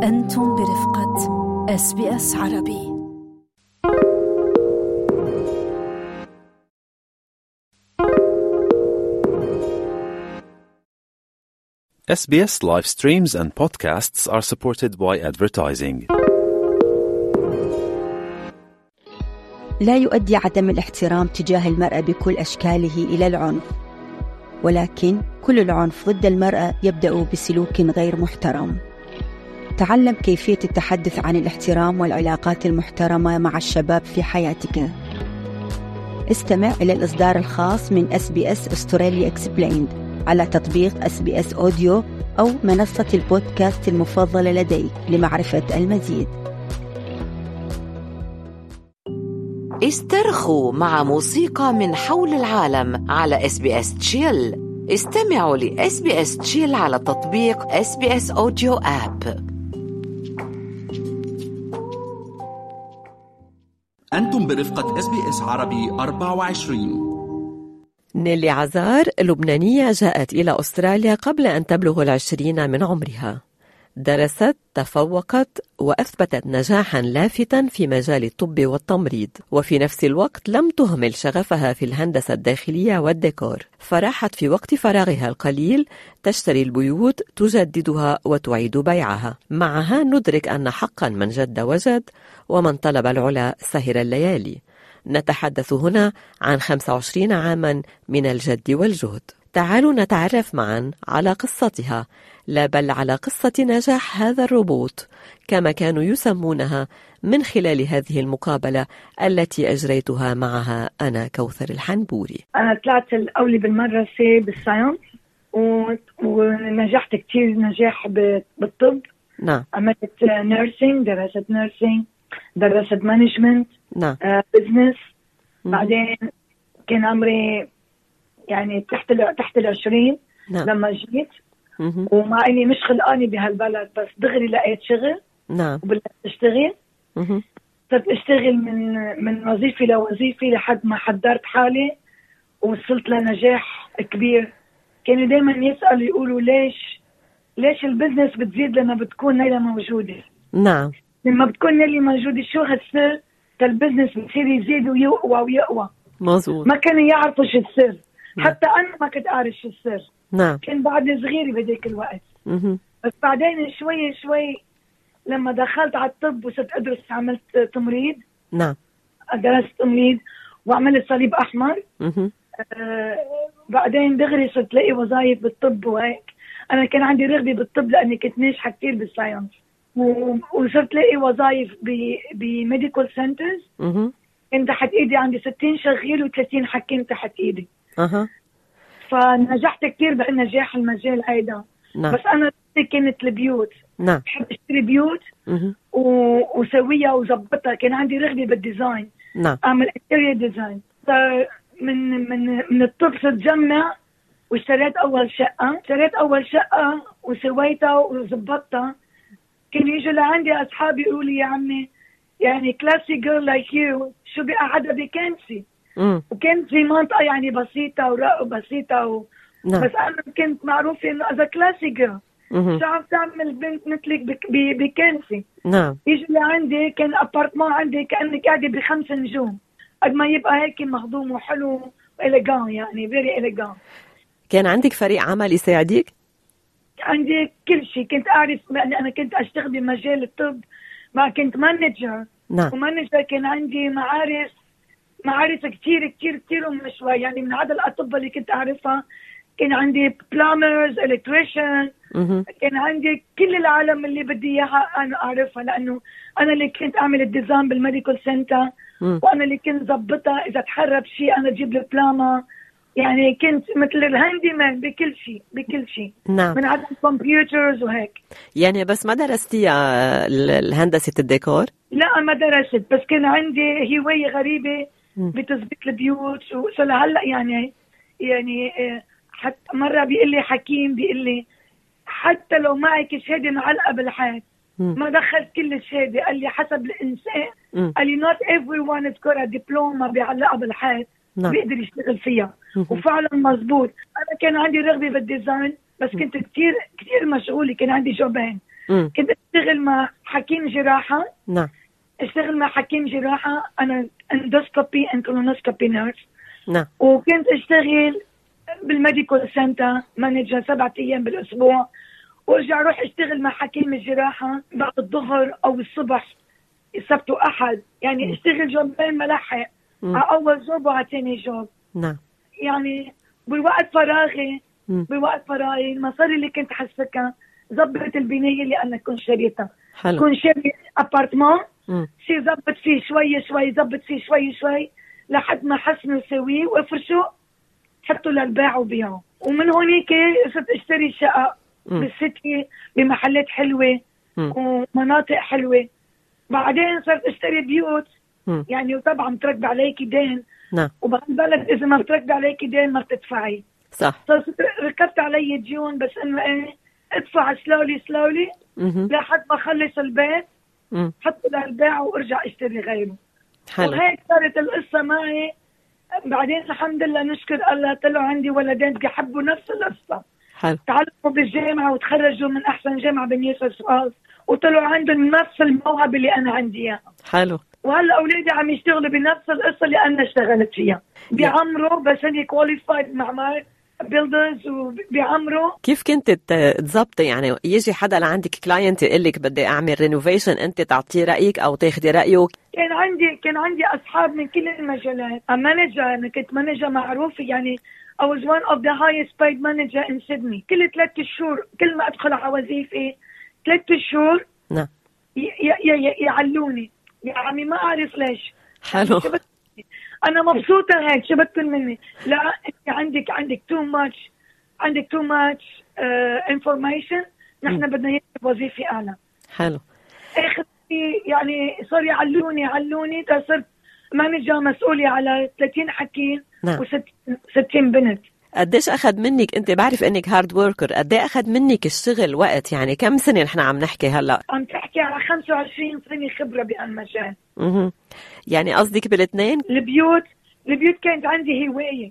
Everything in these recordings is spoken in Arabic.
أنتم برفقة SBS عربي. SBS live streams and podcasts are supported by advertising. لا يؤدي عدم الاحترام تجاه المرأة بكل أشكاله إلى العنف، ولكن كل العنف ضد المرأة يبدأ بسلوك غير محترم. تعلم كيفية التحدث عن الاحترام والعلاقات المحترمة مع الشباب في حياتك. استمع إلى الإصدار الخاص من SBS Australia Explained على تطبيق SBS أوديو أو منصة البودكاست المفضلة لديك لمعرفة المزيد. استرخوا مع موسيقى من حول العالم على SBS Chill. استمعوا ل SBS Chill على تطبيق SBS Audio App. أنتم برفقة SBS عربي 24. نيلي عزار لبنانية جاءت إلى أستراليا قبل أن تبلغ 20 من عمرها. درست، تفوقت وأثبتت نجاحاً لافتاً في مجال الطب والتمريض، وفي نفس الوقت لم تهمل شغفها في الهندسة الداخلية والديكور، فراحت في وقت فراغها القليل تشتري البيوت، تجددها وتعيد بيعها. معها ندرك أن حقاً من جد وجد، ومن طلب العلا سهر الليالي. نتحدث هنا عن 25 عاماً من الجد والجهد. تعالوا نتعرف معاً على قصتها، لا بل على قصة نجاح هذا الروبوت كما كانوا يسمونها، من خلال هذه المقابلة التي أجريتها معها أنا كوثر الحنبوري. أنا طلعت الأولى بالمدرسة بالساينس ونجحت كتير نجاح بالطب. نعم. عملت نيرسينج، درست نيرسينج، درست مانجمنت، نعم. بزنس. بعدين كان عمري يعني تحت 20 نعم. لما جيت، ومع اني مش خلقاني بهالبلد بس دغري لقيت شغل. نعم. وبلشت اشتغل. صرت اشتغل من وظيفة لوظيفة لحد ما حضرت حالي ووصلت لنجاح كبير. كانوا دايما يسألوا يقولوا ليش البزنس بتزيد لما بتكون نيلة موجودة. نعم. لما بتكون نيلة موجودة شو هالسر؟ البزنس بتصير يزيد ويقوى. مظبوط. ما كانوا يعرفوا شو السر. حتى أنا ما كنت أعرف شو السر. نعم. كان بعد صغيرة بذيك الوقت. بس بعدين شوي لما دخلت على الطب وصرت أدرس، عملت تمريض. نعم. درست تمريض وعملت صليب أحمر. بعدين دغري صرت لاقي وظائف بالطب وهيك. أنا كان عندي رغبة بالطب لأني كنت ناجحة كتير بالساينس، وصرت لاقي وظائف بميديكال سنترز. كان تحت إيدي عندي 60 شغيل و30 حكيم تحت إيدي. فنجحت كتير بنجاح المجال هيدا. نعم. بس أنا كانت البيوت. نعم. بحب اشتري بيوت وسويها وزبطها. كان عندي رغبة بالديزاين. نعم. أعمل انتيريور ديزاين. من الطب صرت جمع واشتريت أول شقة وسويتها وزبطتها. كان يجوا لعندي أصحابي يقولوا لي يا عمي يعني كلاسي جيرل لايك يو شو بقعدها بكنسي. وكانت في منطقة يعني بسيطة ورق بسيطة نعم. بس أنا كنت معروفة إنه إذا كلاسي جيرل شو عم تعمل بنت مثلك بكنسي. نعم. يجي لعندي كان أبارتمان عندي كأنك قاعدة ب5 نجوم، قد ما يبقى هيك مخدوم وحلو وإليغان، يعني فيري إليغان. كان عندك فريق عمل يساعدك؟ عندي كل شيء. كنت أعرف أنا كنت أشتغل بمجال الطب، ما كنت مانجر. نعم. ومانجر كان عندي معارف كتير ومشوى، يعني من عدد الأطباء اللي كنت أعرفها كان عندي بلامرز، إلكتريشن. كان عندي كل العالم اللي بدي إياها أنا أعرفها، لأنه أنا اللي كنت أعمل الديزاين بالميديكال سنتر، وأنا اللي كنت زبطها. إذا تحرب شيء أنا أجيب له بلاما. يعني كنت مثل الهاندي مان بكل شيء. نعم. من عدد الكمبيوترز وهيك. يعني بس ما درستي الهندسة الديكور؟ لا ما درست، بس كان عندي هواية غريبة بتثبيت البيوت. هلا يعني حتى مرة بيقول لي حكيم، بيقول لي حتى لو معك شهادة معلقة بالحيط ما دخلت كل الشهادة. قال لي حسب الإنسان. قال لي not everyone is got a diploma بيعلقها بالحيط بيقدر يشتغل فيها. وفعلا مزبوط. أنا كان عندي رغبة بالديزاين بس كنت كتير مشغولة. كان عندي جوبين. كنت اشتغل مع حكيم جراحة. نعم. اشتغل مع حكيم جراحة. أنا اندوسكوبي اند كولونوسكوبي نيرس. نعم. وكنت اشتغل بالميديكال سنتر مانجر 7 أيام بالأسبوع، وارجع اروح اشتغل مع حكيم الجراحة بعد الظهر او الصبح، السبت واحد، يعني اشتغل جوبين ملحق، على اول جوب وعلى ثاني جوب. نعم. يعني بوقت فراغي المصاري اللي كنت حسكها زبط البناية اللي انا كنت شريتها. حلو. كنت شاري ابارتمان، شي زبط فيه شوي زبط فيه شوي لحد ما حسنوا سويه وافرشوا حطوا للبيع وبيعوا. ومن هونيك صرت اشتري شقق بالسيتي بمحلات حلوة ومناطق حلوة. بعدين صرت اشتري بيوت يعني، وطبعا تركب عليك دين. نعم. وبهالبلد اذا ما بتركب عليك دين ما بتدفعي. صح. صرت ركبت علي ديون، بس انه ايه ادفع سلولي لحد ما اخلص البيت، حطه للبيع وارجع اشتري غيره. حلو. وهيك صارت القصة معي. بعدين الحمد لله نشكر الله طلعوا عندي ولدين بيحبوا نفس القصة. حلو. تعلموا بالجامعة وتخرجوا من أحسن جامعة بنيو ساوث، وطلعوا عندهم نفس الموهبة اللي أنا عندي إياها. حلو. وهلا أولادي عم يشتغلوا بنفس القصة اللي أنا اشتغلت فيها. بيعمروا بس هني كواليفايد معمار بيلدرز وبيعمروا. كيف كنت تضبطي يعني يجي حدا لعندك كلاينت يقول لك بدي أعمل رينوفيشن، أنت تعطيه رأيك أو تاخدي رأيه؟ كان عندي أصحاب من كل المجالات. أنا كنت مانجر معروفة يعني. I was one of the highest paid manager in Sydney. كل 3 شهور كل ما أدخل على وظيفة 3 شهور نعم يعلوني يا عمي، ما أعرف ليش. حلو. أنا مبسوطة هيك. شو بدكم مني؟ لا أنت عندك too much information. نحن بدنا إياك بوظيفة أعلى. حلو. آخر يعني صار يعلوني صرت مانجر مسؤولة على 30 حكيم. نعم. و60 بنت. قديش أخذ منك؟ أنت بعرف إنك هارد ووركر، قديش أخذ منك الشغل وقت؟ يعني كم سنة نحن عم نحكي هلا؟ عم تحكي على 25 سنة خبرة بهالمجال. يعني قصدك بالاثنين؟ البيوت كانت عندي هواية.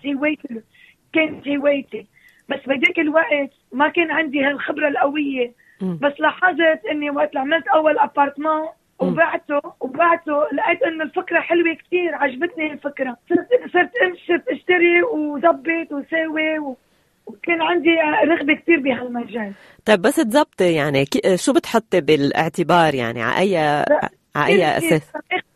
كانت هوايتي بس بهديك الوقت ما كان عندي هالخبرة القوية. بس لاحظت إني وقت عملت أول أبارتمان وبعته لقيت انه الفكره حلوه كتير، عجبتني الفكره. صرت اشتري وضبط وساوي وكان عندي رغبه كتير بهالمجال. طيب بس تزبطي يعني شو بتحطي بالاعتبار يعني على اي اساس؟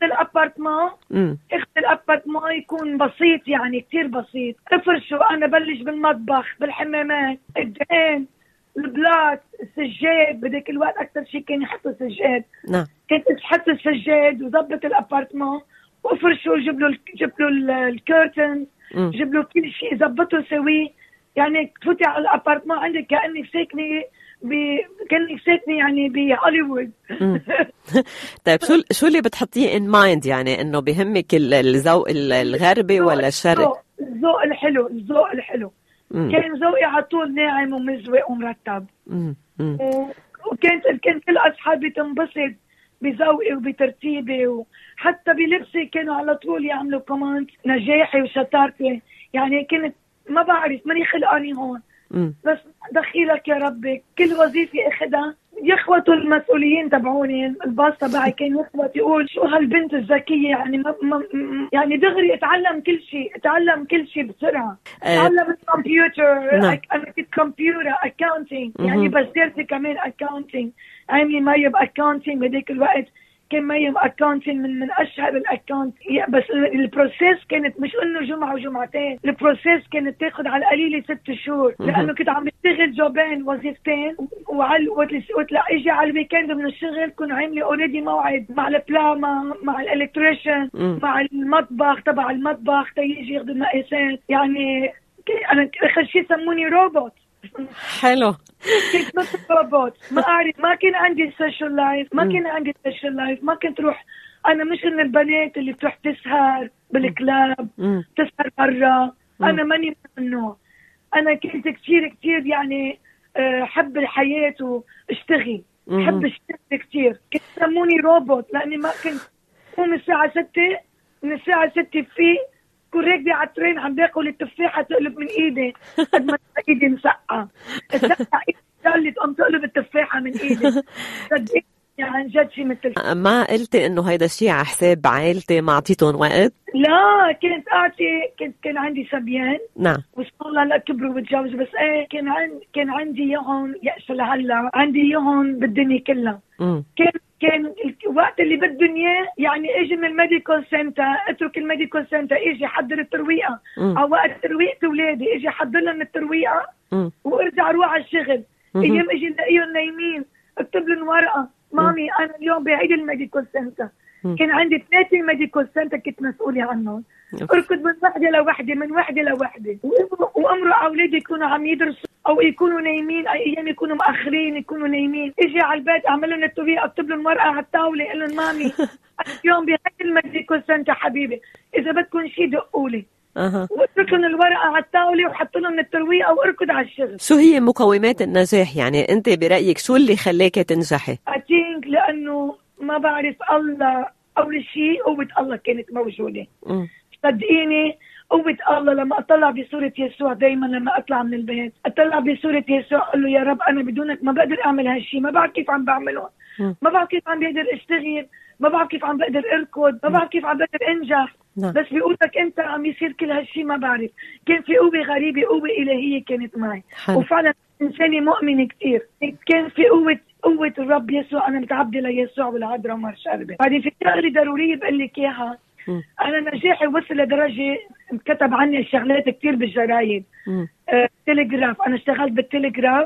اخذ الابارتمان يكون بسيط يعني كتير بسيط. افرشوا. انا بلش بالمطبخ بالحمامات الدهان البلاط السجاد. بدك الوقت اكثر شيء كان يحطوا سجاد. نعم. كنت احط السجاد وضبط الابارتمان وافرشه وجيب له الكيرتن، جيب له كل شيء ظبطه سويه. يعني تفوتي على الابارتمان عندك كانك ساكنه يعني بهوليوود. طيب شو اللي بتحطيه ان مايند؟ يعني انه بهمك الذوق الغربي ولا الشرقي؟ الذوق الحلو. كان ذوقي على طول ناعم ومزوق ومرتب. وكنت كل اصحابي تنبسط بذوقي وبترتيبي، وحتى بلبسي كانوا على طول يعملوا كومنت نجاحي وشطارتي. يعني كنت ما بعرف ماني خلقاني هون، بس دخيلك يا ربي. كل وظيفة اخدها يخوتوا المسؤولين تبعوني، الباص تبعي كان يخوت يقول شو هالبنت الذكية. يعني يعني دغري اتعلم كل شيء بسرعة. اتعلم الكمبيوتر. انا كنت كمبيوتر اكاونتينج يعني، بس درت كمان اكاونتينج. عملي مايو باكاونتينج بهديك الوقت. كان مايو اكاونتينج من اشهر الاكاونت. بس البروسيس كانت مش انه جمعة وجمعتين. البروسيس كانت تاخذ على القليلة 6 شهور، لانه كنت عم بشتغل جوبين وظيفتين، اجي على الويكند من الشغل كنت عامله اوريدي موعد مع البلاما مع الالكتريشن مع المطبخ تبع المطبخ تيجي ياخذ المقاسات. يعني انا اخر شيء سموني روبوت. حلو. كنت مثل روبوت. ما اعرف، ما كان عندي سوشيال لايف. ما كنت روح. انا مش من البنات اللي بتروح تسهر بالكلاب تسهر برا. انا ماني من النوع. انا كنت كتير يعني حب الحياة واشتغل. حب اشتغل كتير. كنت سموني روبوت لاني ما كنت قوم الساعة 6 من الساعة 6 في كل راكبة على الترين عم باكل التفاحة تقلب من ايدي قد ما ايدي مسقعة. اللي تقوم تقلب التفاحة من إيدي. صدقني عن جد شيء مثل. ما قلتي إنه هيدا الشيء على حساب عائلتي ما عطيتهم وقت؟ لا كنت كان عندي صبيان. نعم. وصار الله لا كبروا وتجوزوا، بس كان عندي يهون يأس لهلا، عندي يهون بالدنيا كلها. كان الوقت اللي بدهم اياه يعني اجي من الميديكال سنتر، اترك الميديكال سنتر، اجي حضر الترويقه او وقت ترويقه اولادي اجي حضر لهم الترويقه وارجع اروح على الشغل. ايام اجي الاقيهم نايمين اكتب لهم ورقه مامي انا اليوم بعيد الميديكال سنتر. كان عندي 3 ميديكال سنتر كنت مسؤولة عنهم. اركض من وحدة لوحدة من وحدة لوحدة، وامرق اولادي يكونوا عم يدرسوا او يكونوا نايمين، ايام يكونوا مأخرين يكونوا نايمين، اجي على البيت اعمل لهم الطريقة اكتب لهم ورقة على الطاولة اقول لهم مامي اليوم بهاي الميديكال سنتر حبيبي اذا بدكم شيء دقوا لي. واترك لهم الورقة على الطاولة وحط لهم الترويقة واركض على الشغل. شو هي مقومات النجاح؟ يعني انت برأيك شو اللي خلاك تنجحي؟ أتينك لانه ما بعرف الله، أول شيء قوة الله كانت موجودة. صدقيني قوة الله لما أطلع بصورة يسوع، دايما لما أطلع من البيت أطلع بصورة يسوع أقول له يا رب أنا بدونك ما بقدر أعمل هالشيء، ما بعرف كيف عم بعمله، ما بعرف كيف عم بقدر أشتغل، ما بعرف كيف عم بقدر أركض، ما بعرف كيف عم بقدر أنجح. بس بقولك أنت عم يصير كل هالشيء ما بعرف. كان في قوة غريبة، قوة إلهية كانت معي. وفعلا إنساني مؤمنة كتير. كان في قوة الرب يسوع. أنا متعبدة ليسوع والعذراء ومار شربة. بعدين في شغلة ضرورية بقول لك إياها. أنا نجاحي وصل لدرجة كتب عني الشغلات كتير بالجرايد. تيليغراف، أنا اشتغلت بالتيليغراف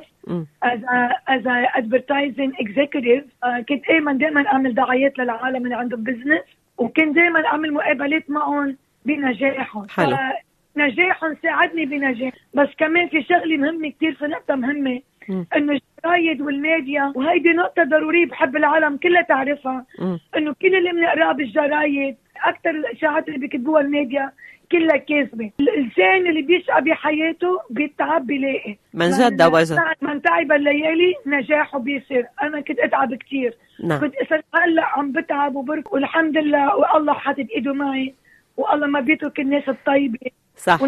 as a advertising executive. كنت دائما أعمل دعايات للعالم اللي عندهم بزنس، وكنت دائما أعمل مقابلات معهم بنجاحهم. نجاحهم ساعدني بنجاح. بس كمان في شغلة مهمة كتير، في نقطة مهمة انه الجرايد والميديا، وهيدي نقطة ضرورية بحب العالم كلها تعرفها، انه كل اللي بنقراه بالجرايد اكثر الاشاعات اللي بيكتبوها الميديا كلها كاذبة. الانسان اللي بيشقى بحياته بيتعب بيلاقي. من جد وجد من تعب الليالي نجاحه بيصير. انا كنت اتعب كتير. كنت هلا عم بتعب وبرك، والحمد لله والله حاطط ايده معي، والله ما بيترك الناس الطيبة. صح.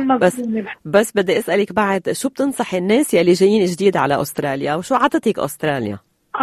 بس بدي أسألك بعد، شو بتنصحي الناس يلي جايين جديد على أستراليا، وشو عطتك أستراليا؟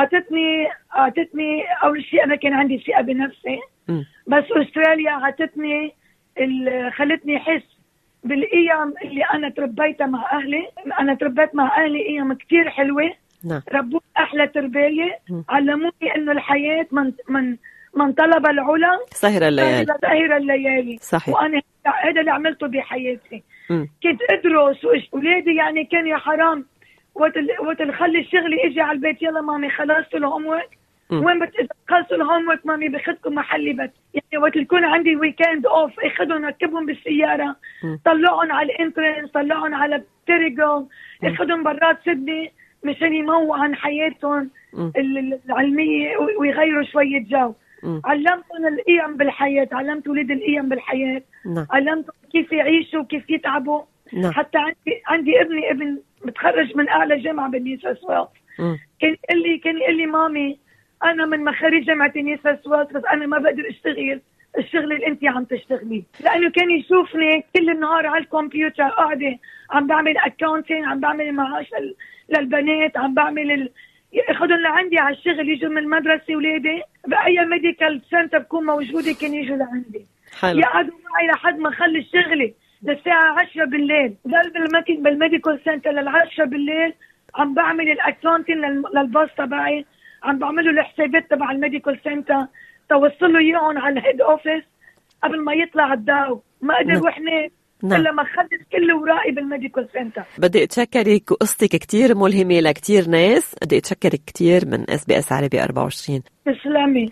عطتني أول شيء أنا كان عندي ثقة بنفسي. بس أستراليا عطتني خلتني أحس بالأيام اللي أنا تربيتها مع أهلي. أنا تربيت مع أهلي أيام كتير حلوة. ربوني أحلى تربية. علموني إنه الحياة من طلب العلا سهر الليالي. صحيح. وأنا هذا اللي عملته بحياتي. كنت أدرس ولادي يعني كان يا حرام وقت خلي الشغل يجي على البيت، يلا مامي خلصتوا الهوم ورك. وين خلصوا الهوم ورك مامي باخذكم محلي بس. يعني وقت يكون عندي ويكند اوف اخذهم ركبهم بالسياره، طلعهم على الانترنس، طلعهم على تيريجو، اخذهم برات سيدني مشان يموعوا عن حياتهم العلميه ويغيروا شويه جو. علمتهم القيم بالحياة، علمت ولاد القيم بالحياة. علمتهم كيف يعيشوا وكيف يتعبوا. حتى عندي ابن متخرج من أعلى جامعة بنيو ساوث ويلز. كان يقول لي مامي أنا من مخارج جامعة نيو ساوث ويلز، بس أنا ما بقدر أشتغل الشغل اللي أنت عم تشتغلي، لأنه كان يشوفني كل النهار على الكمبيوتر قاعدة عم بعمل أكاونتين، عم بعمل معاش للبنات، عم بعمل ياخذهم لعندي على الشغل، يجوا من المدرسه ولادي باي ميديكال سنتر بكون موجوده كان يجوا لعندي يقعدوا معي لحد ما اخلص شغلي للساعه 10 بالليل. ضل بالميديكال سنتر لل10 بالليل عم بعمل الاكونتين للباص تبعي، عم بعمله الحسابات تبع الميديكال سنتر توصل له اياهم على الهيد اوفيس قبل ما يطلع الضوء. ما قدر روح نام إلا ما خلص كل ورائي بالميديكال سنتر. بدي أتشكرك، وقصتك كتير ملهمة لكتير ناس. بدي أتشكرك كتير من SBS عربي 24. تسلمي.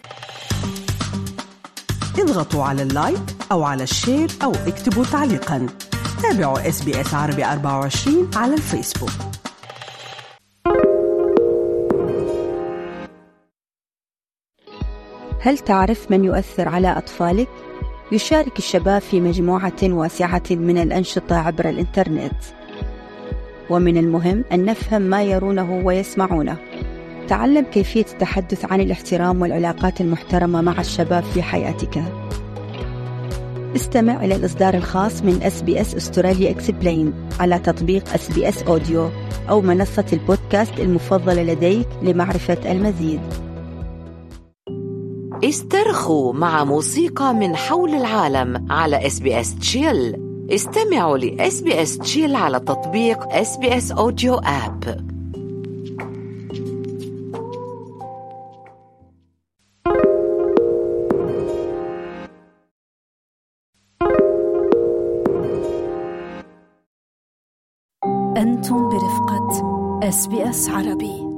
اضغطوا على اللايك أو على الشير أو اكتبوا تعليقا. تابعوا SBS عربي 24 على الفيسبوك. هل تعرف من يؤثر على أطفالك؟ يشارك الشباب في مجموعة واسعة من الأنشطة عبر الإنترنت، ومن المهم أن نفهم ما يرونه ويسمعونه. تعلم كيفية التحدث عن الاحترام والعلاقات المحترمة مع الشباب في حياتك. استمع إلى الإصدار الخاص من SBS أستراليا إكسبلين على تطبيق SBS أوديو أو منصة البودكاست المفضلة لديك لمعرفة المزيد. استرخوا مع موسيقى من حول العالم على SBS Chill. استمعوا ل SBS Chill على تطبيق SBS Audio App. أنتم برفقة SBS عربي.